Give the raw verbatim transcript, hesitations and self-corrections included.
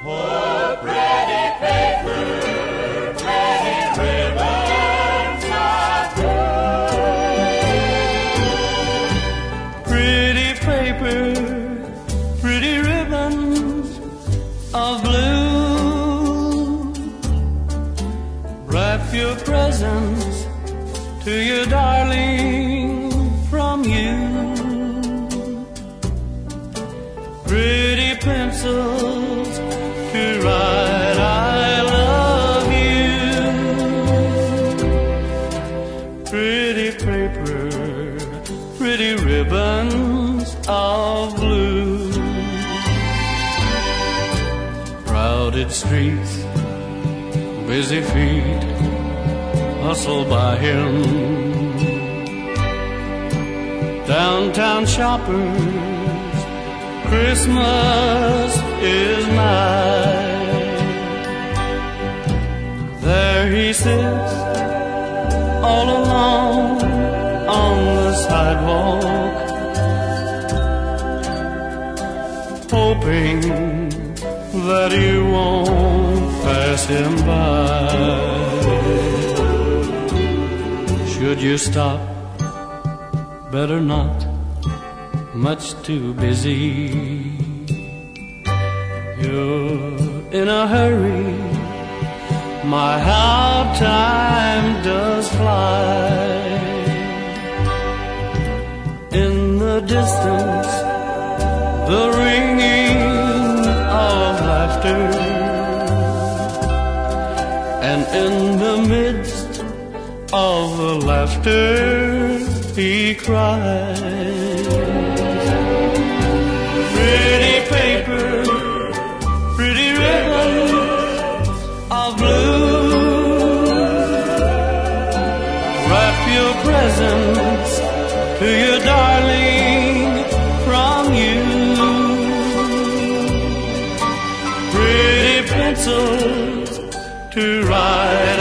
Oh, pretty paper, pretty ribbons of blue. Pretty paper, pretty ribbons of blue. Wrap your presents to your darling from you. Pretty pencils to write I love you. Pretty paper, pretty ribbons of blue. Crowded streets, busy feet hustle by him. Downtown shoppers, Christmas is nigh. There he sits all alone on the sidewalk, hoping that you won't pass him by. Should you stop? Better not, much too busy. You're in a hurry, my how time does fly. In the distance, the ringing of laughter, and in the midst of the laughter he cries. Pretty paper, pretty ribbons of blue. Wrap your presents to your darling from you. Pretty pencils to write